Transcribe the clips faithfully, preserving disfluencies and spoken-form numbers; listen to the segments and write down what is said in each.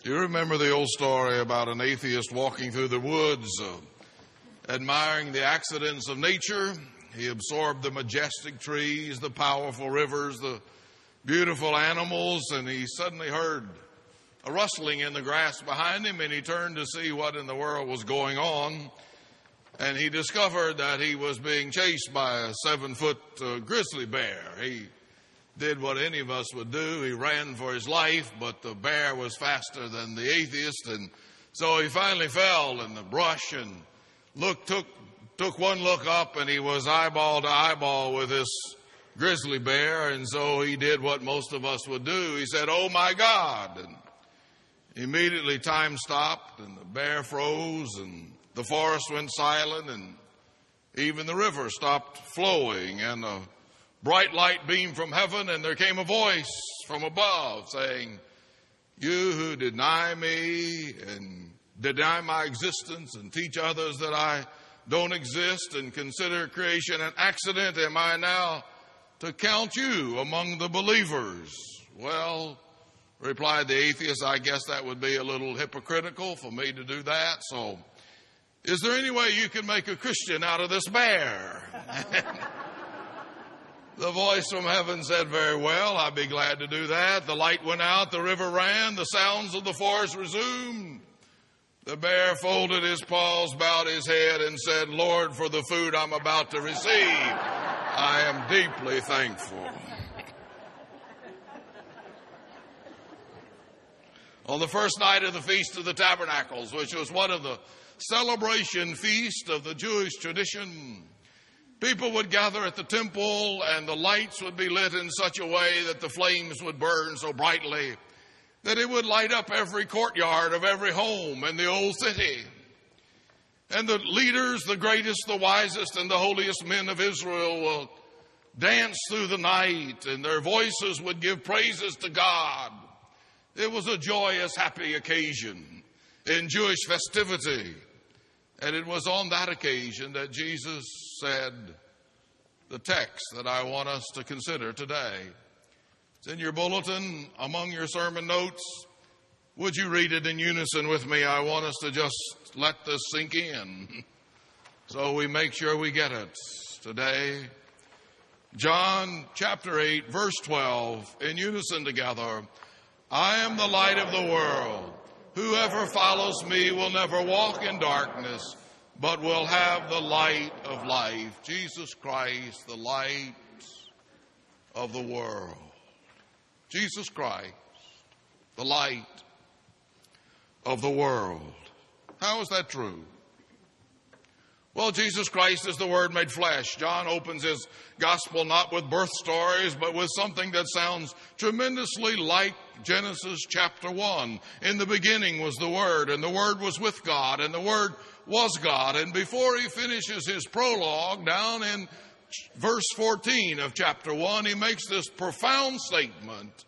You remember the old story about an atheist walking through the woods, uh, admiring the accidents of nature. He absorbed the majestic trees, the powerful rivers, the beautiful animals, and he suddenly heard a rustling in the grass behind him, and he turned to see what in the world was going on. And he discovered that he was being chased by a seven-foot uh, grizzly bear. He did what any of us would do. He ran for his life, but the bear was faster than the atheist, and so he finally fell in the brush and looked, took, took one look up, and he was eyeball to eyeball with this grizzly bear, and so he did what most of us would do. He said, "Oh, my God." And immediately time stopped, and the bear froze, and the forest went silent, and even the river stopped flowing, and a bright light beamed from heaven, and there came a voice from above saying, "You who deny me and deny my existence and teach others that I don't exist and consider creation an accident, am I now to count you among the believers?" Well, replied the atheist, I guess that would be a little hypocritical for me to do that. So, is there any way you can make a Christian out of this bear? The voice from heaven said, "Very well, I'd be glad to do that." The light went out, the river ran, the sounds of the forest resumed. The bear folded his paws, bowed his head, and said, "Lord, for the food I'm about to receive, I am deeply thankful." On the first night of the Feast of the Tabernacles, which was one of the celebration feasts of the Jewish tradition, people would gather at the temple, and the lights would be lit in such a way that the flames would burn so brightly that it would light up every courtyard of every home in the old city. And the leaders, the greatest, the wisest, and the holiest men of Israel will dance through the night, and their voices would give praises to God. It was a joyous, happy occasion in Jewish festivity. And it was on that occasion that Jesus said the text that I want us to consider today. It's in your bulletin among your sermon notes. Would you read it in unison with me? I want us to just let this sink in so we make sure we get it today. John chapter eight, verse twelve, in unison together. I am the light of the world. Whoever follows me will never walk in darkness, but will have the light of life. Jesus Christ, the light of the world. Jesus Christ, the light of the world. How is that true? Well, Jesus Christ is the Word made flesh. John opens his gospel not with birth stories, but with something that sounds tremendously like Genesis chapter one. In the beginning was the Word, and the Word was with God, and the Word was God. And before he finishes his prologue, down in verse fourteen of chapter one, he makes this profound statement.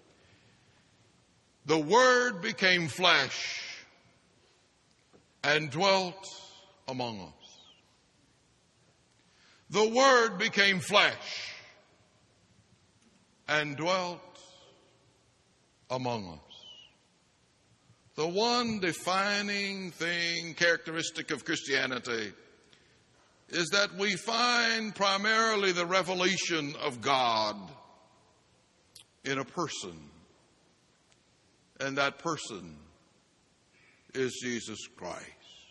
The Word became flesh and dwelt among us. The Word became flesh and dwelt among us. The one defining thing, characteristic of Christianity, is that we find primarily the revelation of God in a person. And that person is Jesus Christ.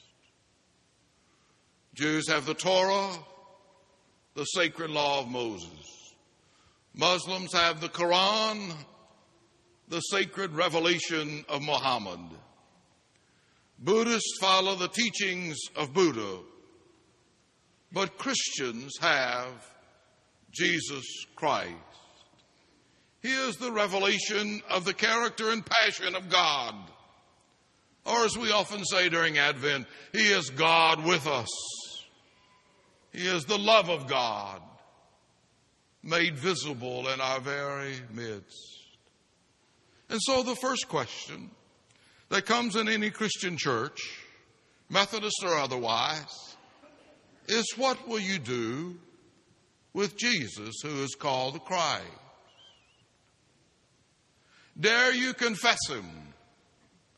Jews have the Torah, the sacred law of Moses. Muslims have the Quran, the sacred revelation of Muhammad. Buddhists follow the teachings of Buddha. But Christians have Jesus Christ. He is the revelation of the character and passion of God. Or as we often say during Advent, He is God with us. He is the love of God made visible in our very midst. And so the first question that comes in any Christian church, Methodist or otherwise, is what will you do with Jesus, who is called the Christ? Dare you confess Him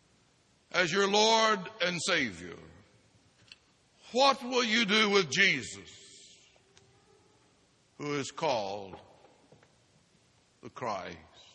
as your Lord and Savior, what will you do with Jesus, who is called the Christ?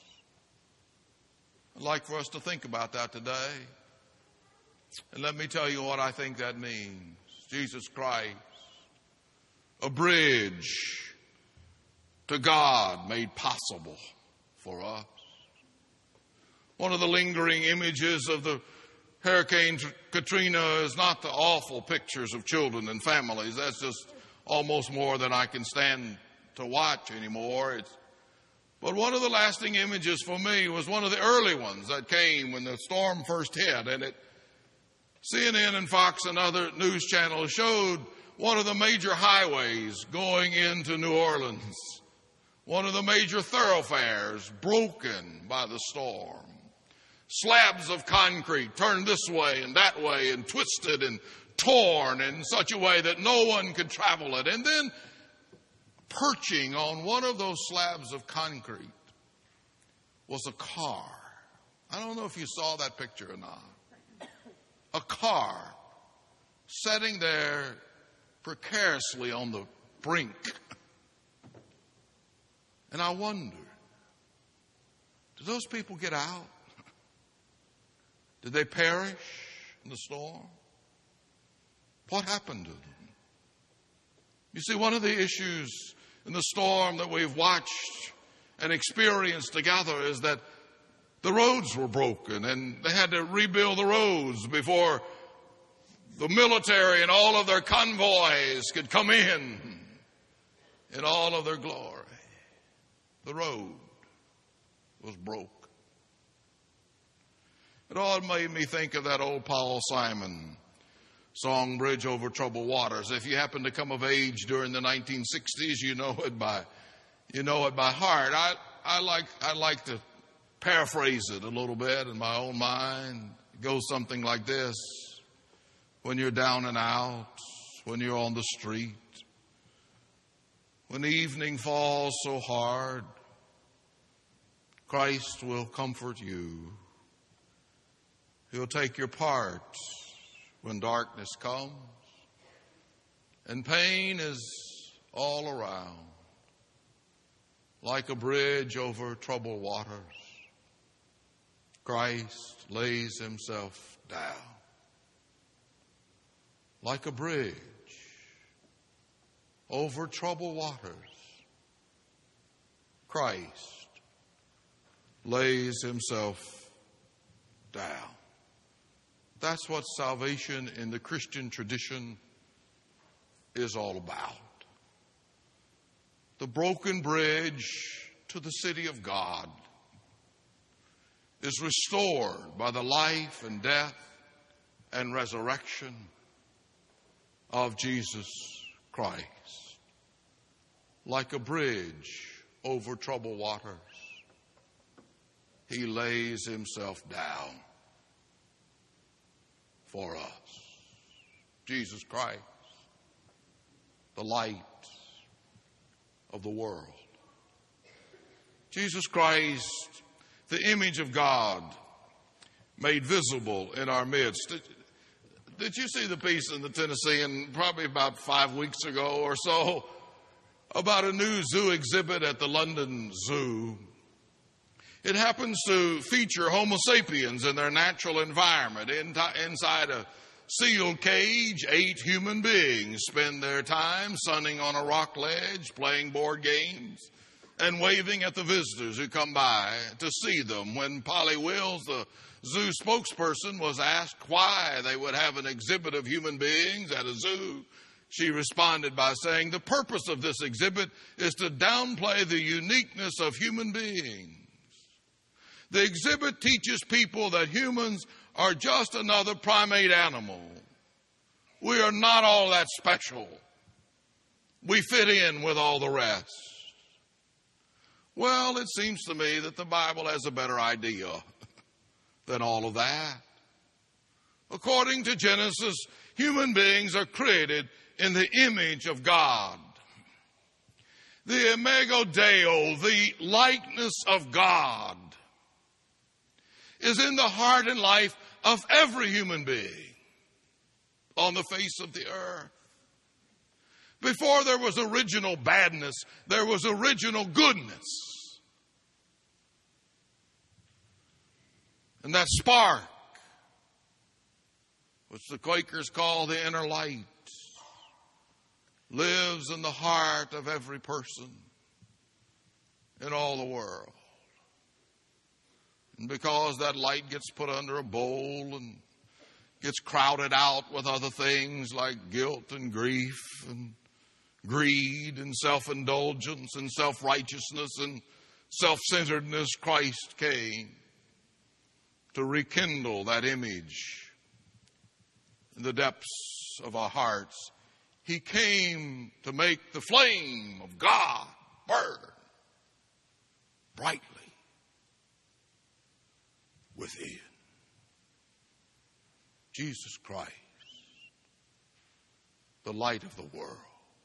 I'd like for us to think about that today. And let me tell you what I think that means. Jesus Christ, a bridge to God made possible for us. One of the lingering images of the Hurricane Katrina is not the awful pictures of children and families. That's just almost more than I can stand to watch anymore. It's, but one of the lasting images for me was one of the early ones that came when the storm first hit. And it, C N N and Fox and other news channels showed one of the major highways going into New Orleans, one of the major thoroughfares broken by the storm. Slabs of concrete turned this way and that way and twisted and torn in such a way that no one could travel it. And then perching on one of those slabs of concrete was a car. I don't know if you saw that picture or not. A car sitting there precariously on the brink. And I wondered, did those people get out? Did they perish in the storm? What happened to them? You see, one of the issues in the storm that we've watched and experienced together is that the roads were broken and they had to rebuild the roads before the military and all of their convoys could come in in all of their glory. The road was broke. It all made me think of that old Paul Simon song, Bridge Over Troubled Waters. If you happen to come of age during the nineteen sixties, you know it by you know it by heart. I, I like I like to paraphrase it a little bit in my own mind. It goes something like this. When you're down and out, when you're on the street, when the evening falls so hard, Christ will comfort you. He'll take your part when darkness comes and pain is all around. Like a bridge over troubled waters, Christ lays himself down. Like a bridge over troubled waters, Christ lays himself down. That's what salvation in the Christian tradition is all about. The broken bridge to the city of God is restored by the life and death and resurrection of Jesus Christ. Like a bridge over troubled waters, he lays himself down for us. Jesus Christ, the light of the world. Jesus Christ, the image of God made visible in our midst. Did, did you see the piece in the Tennessean probably about five weeks ago or so about a new zoo exhibit at the London Zoo? It happens to feature Homo sapiens in their natural environment. In, inside a sealed cage, eight human beings spend their time sunning on a rock ledge, playing board games, and waving at the visitors who come by to see them. When Polly Wills, the zoo spokesperson, was asked why they would have an exhibit of human beings at a zoo, she responded by saying, "The purpose of this exhibit is to downplay the uniqueness of human beings. The exhibit teaches people that humans are just another primate animal. We are not all that special. We fit in with all the rest." Well, it seems to me that the Bible has a better idea than all of that. According to Genesis, human beings are created in the image of God. The imago Dei, the likeness of God, is in the heart and life of every human being on the face of the earth. Before there was original badness, there was original goodness. And that spark, which the Quakers call the inner light, lives in the heart of every person in all the world. And because that light gets put under a bowl and gets crowded out with other things like guilt and grief and greed and self-indulgence and self-righteousness and self-centeredness, Christ came to rekindle that image in the depths of our hearts. He came to make the flame of God burn brightly within. Jesus Christ, the light of the world.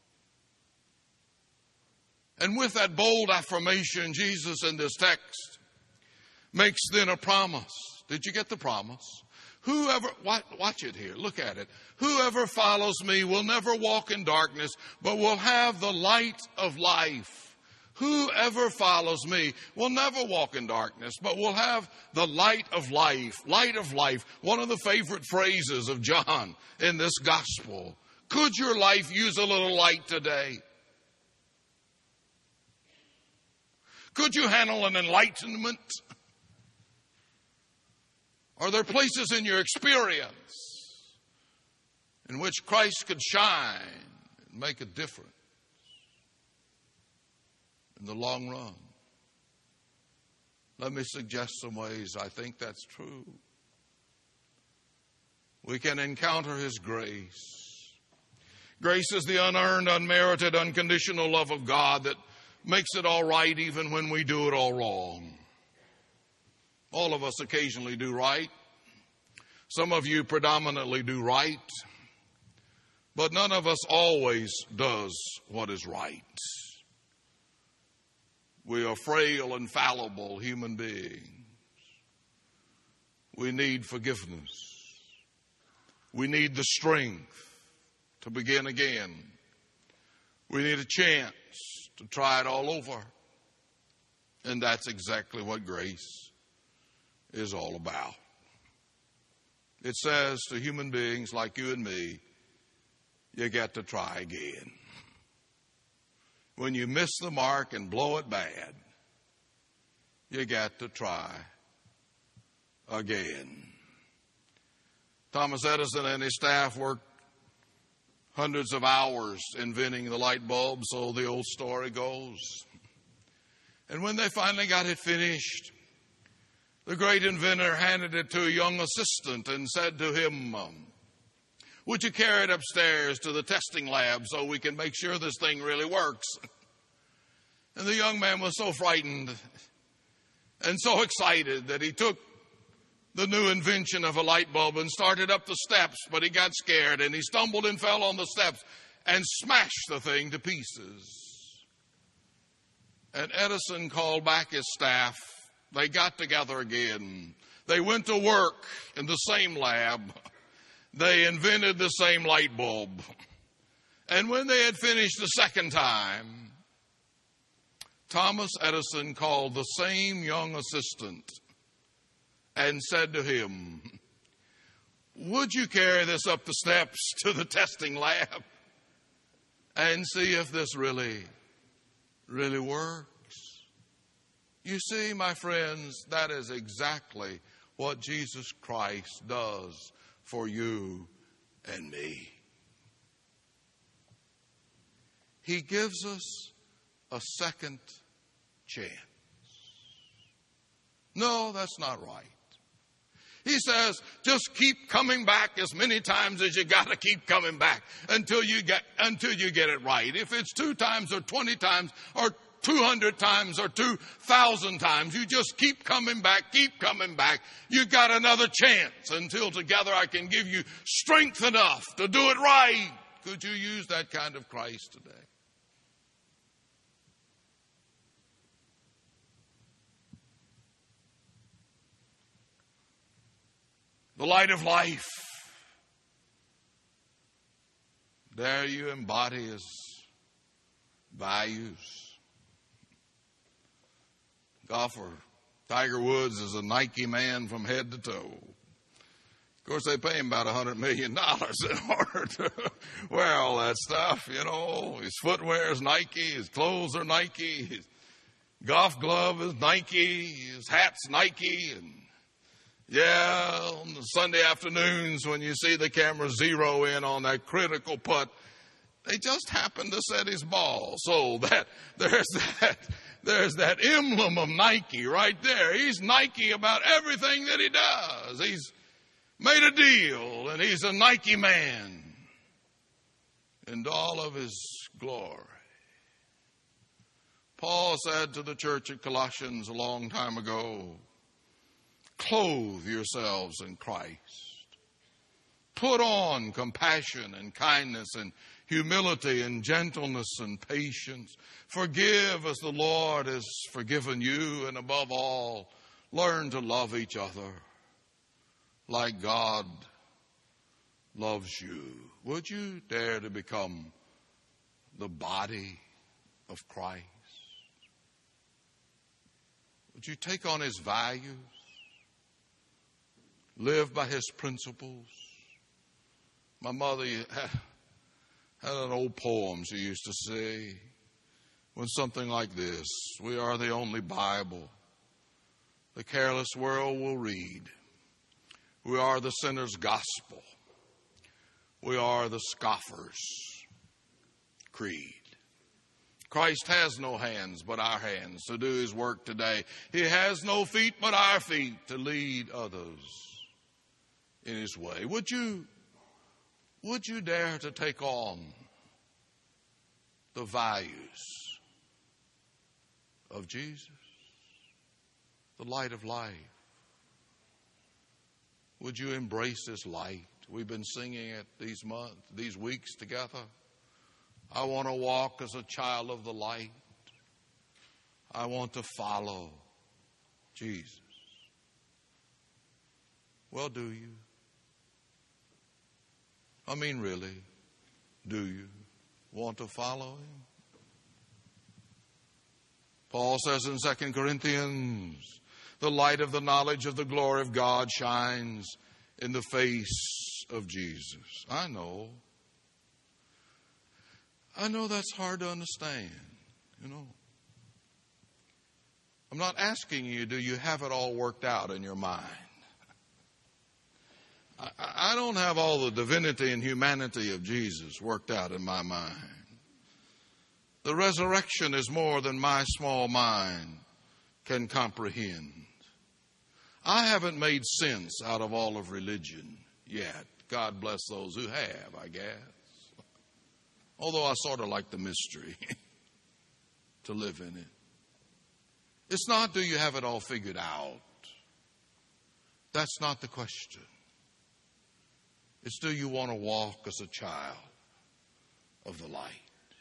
And with that bold affirmation, Jesus in this text makes then a promise. Did you get the promise? Whoever, watch it here, look at it. Whoever follows me will never walk in darkness, but will have the light of life. Whoever follows me will never walk in darkness, but will have the light of life. Light of life, one of the favorite phrases of John in this gospel. Could your life use a little light today? Could you handle an enlightenment? Are there places in your experience in which Christ could shine and make a difference in the long run? Let me suggest some ways I think that's true. We can encounter His grace. Grace is the unearned, unmerited, unconditional love of God that makes it all right even when we do it all wrong. All of us occasionally do right. Some of you predominantly do right. But none of us always does what is right. We are frail and fallible human beings. We need forgiveness. We need the strength to begin again. We need a chance to try it all over. And that's exactly what grace is all about. It says to human beings like you and me, you get to try again. When you miss the mark and blow it bad, you get to try again. Thomas Edison and his staff worked hundreds of hours inventing the light bulb, so the old story goes. And when they finally got it finished, the great inventor handed it to a young assistant and said to him, um, would you carry it upstairs to the testing lab so we can make sure this thing really works? And the young man was so frightened and so excited that he took the new invention of a light bulb and started up the steps, but he got scared and he stumbled and fell on the steps and smashed the thing to pieces. And Edison called back his staff. They got together again. They went to work in the same lab. They invented the same light bulb. And when they had finished the second time, Thomas Edison called the same young assistant and said to him, would you carry this up the steps to the testing lab and see if this really, really works? You see, my friends, that is exactly what Jesus Christ does for you and me. He gives us a second chance. No, that's not right. He says, just keep coming back as many times as you got to keep coming back until you get until you get it right. If it's two times or twenty times or two hundred times or two thousand times, you just keep coming back, keep coming back. You got another chance until together I can give you strength enough to do it right. Could you use that kind of Christ today? the light of life. There you embody his values. Golfer Tiger Woods is a Nike man from head to toe. Of course, they pay him about one hundred million dollars in order to wear all that stuff, you know. His footwear is Nike, his clothes are Nike, his golf glove is Nike, his hat's Nike, and yeah, on the Sunday afternoons when you see the camera zero in on that critical putt, they just happen to set his ball. So that there's that there's that emblem of Nike right there. He's Nike about everything that he does. He's made a deal, and he's a Nike man in all of his glory. Paul said to the church at Colossians a long time ago, clothe yourselves in Christ. Put on compassion and kindness and humility and gentleness and patience. Forgive as the Lord has forgiven you, and above all, learn to love each other like God loves you. Would you dare to become the body of Christ? Would you take on his values? Live by his principles? My mother had, had an old poem she used to say. Went something like this: we are the only Bible the careless world will read. We are the sinner's gospel. We are the scoffer's creed. Christ has no hands but our hands to do his work today. He has no feet but our feet to lead others in his way. Would you, would you dare to take on the values of Jesus, the light of life? Would you embrace this light? We've been singing it these months, these weeks together. I want to walk as a child of the light. I want to follow Jesus. Well, do you? I mean, really, do you want to follow him? Paul says in Second Corinthians, the light of the knowledge of the glory of God shines in the face of Jesus. I know. I know that's hard to understand, you know. I'm not asking you, do you have it all worked out in your mind? I, I don't have all the divinity and humanity of Jesus worked out in my mind. The resurrection is more than my small mind can comprehend. I haven't made sense out of all of religion yet. God bless those who have, I guess. Although I sort of like the mystery to live in it. It's not, do you have it all figured out? That's not the question. It's, do you want to walk as a child of the light?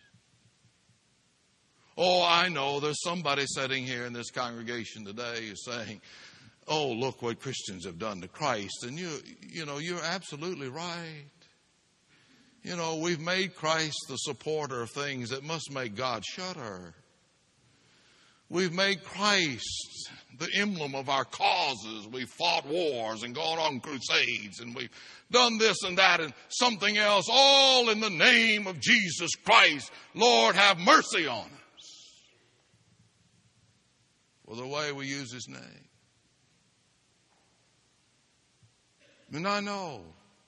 Oh, I know there's somebody sitting here in this congregation today who's saying, oh, look what Christians have done to Christ. And you, you know, you're absolutely right. You know, we've made Christ the supporter of things that must make God shudder. We've made Christ the emblem of our causes. We've fought wars and gone on crusades, and we've done this and that and something else, all in the name of Jesus Christ. Lord, have mercy on us for the way we use his name. And I know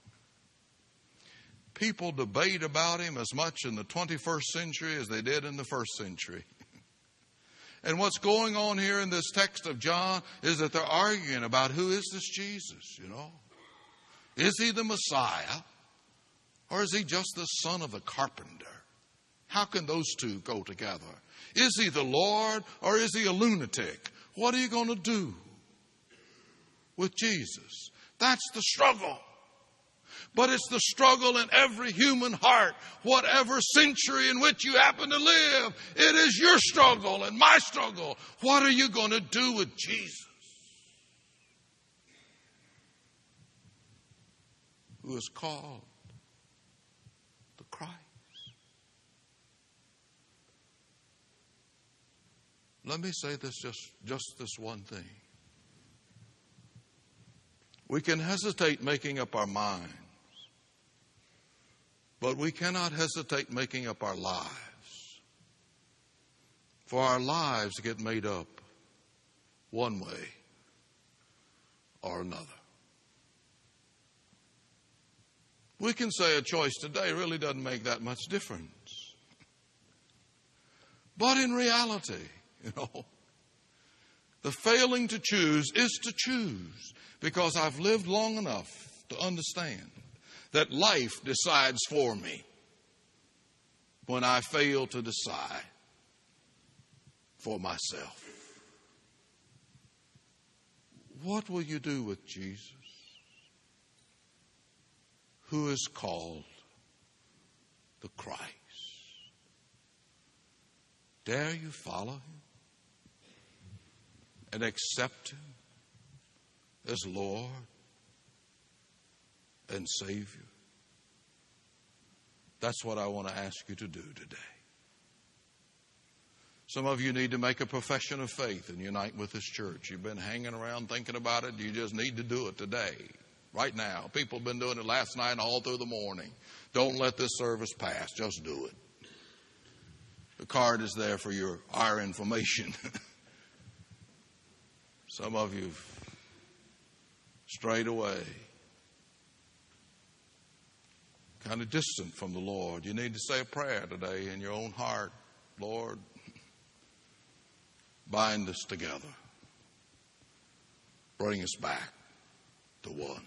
people debate about him as much in the twenty-first century as they did in the first century. And what's going on here in this text of John is that they're arguing about who is this Jesus, you know? Is he the Messiah? Or is he just the son of a carpenter? How can those two go together? Is he the Lord or is he a lunatic? What are you going to do with Jesus? That's the struggle. But it's the struggle in every human heart, whatever century in which you happen to live. It is your struggle and my struggle. What are you going to do with Jesus? who is called the Christ. Let me say this, just, just this one thing. We can hesitate making up our minds, but we cannot hesitate making up our lives. For our lives get made up one way or another. We can say a choice today really doesn't make that much difference. But in reality, you know, the failing to choose is to choose, because I've lived long enough to understand that life decides for me when I fail to decide for myself. What will you do with Jesus, who is called the Christ? Dare you follow him and accept him as Lord and Savior? That's what I want to ask you to do today. Some of you need to make a profession of faith and unite with this church. You've been hanging around thinking about it. You just need to do it today, right now. People have been doing it last night and all through the morning. Don't let this service pass. Just do it. The card is there for your our information. Some of you have strayed away, kind of distant from the Lord. You need to say a prayer today in your own heart. Lord, bind us together. Bring us back to one.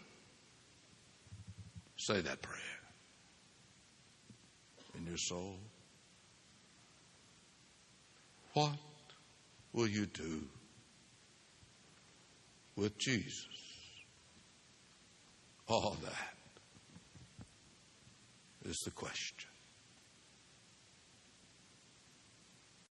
Say that prayer in your soul. What will you do with Jesus? All that is the question.